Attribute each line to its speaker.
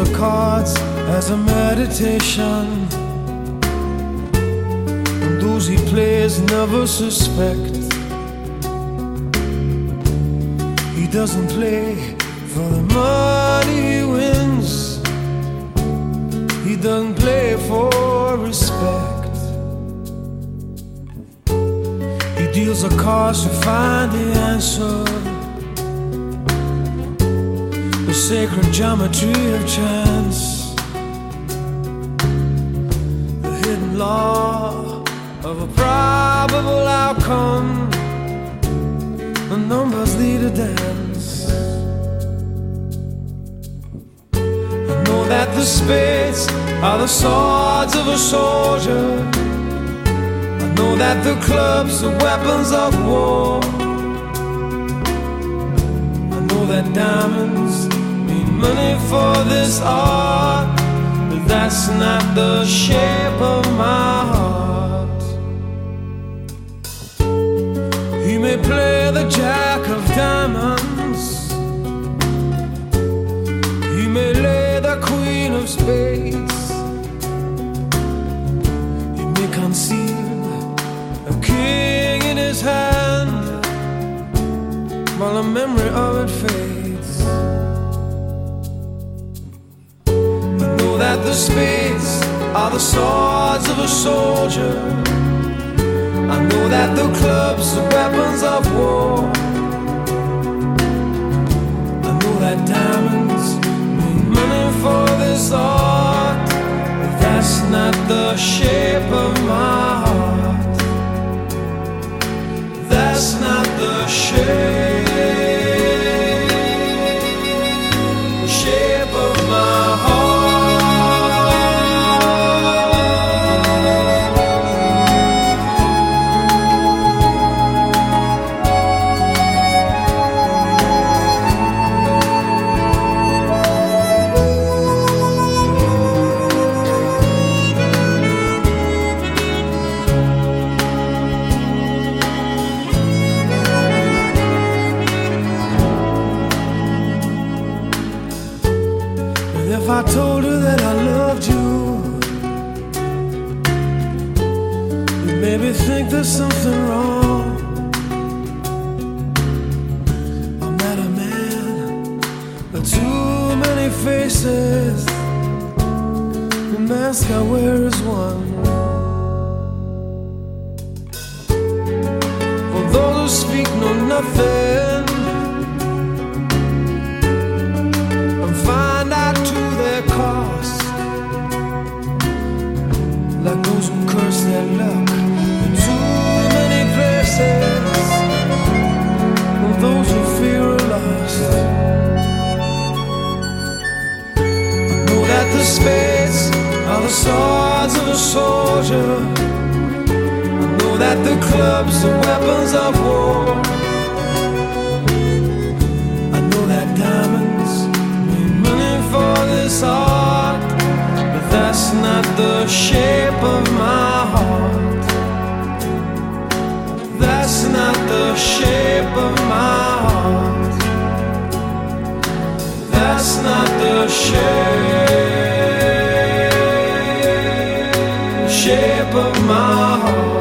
Speaker 1: the cards as a meditation, and those he plays never suspect. He doesn't play for the money he wins, he doesn't play for respect. He deals the cards to find the answer, the sacred geometry of chance, the hidden law of a probable outcome. The numbers lead a dance. I know that the spades are the swords of a soldier. I know that the clubs are weapons of war. I know that diamonds mean money for this art, but that's not the shape of my heart. He may play the jack of diamonds, he may lay the queen of spades, he may conceal a king in his hand while the memory of it fades. I know that the spades are the swords of a soldier. I know that the clubs are weapons of war. I know that diamonds mean money for this art, but that's not the shape of my heart. That's not the shape of my heart. If I told her that I loved you, you'd maybe think there's something wrong. I'm not a man with too many faces, the mask I wear is one. For those who speak know nothing and find out to their cost, like those who curse their luck in too many places, and those who fear are lost. I know that the spades are the swords of a soldier. I know that the clubs are weapons of war. I know that diamonds mean money for this art, but that's not the shape of my heart. That's not the shape of my heart. That's not the shape of my heart.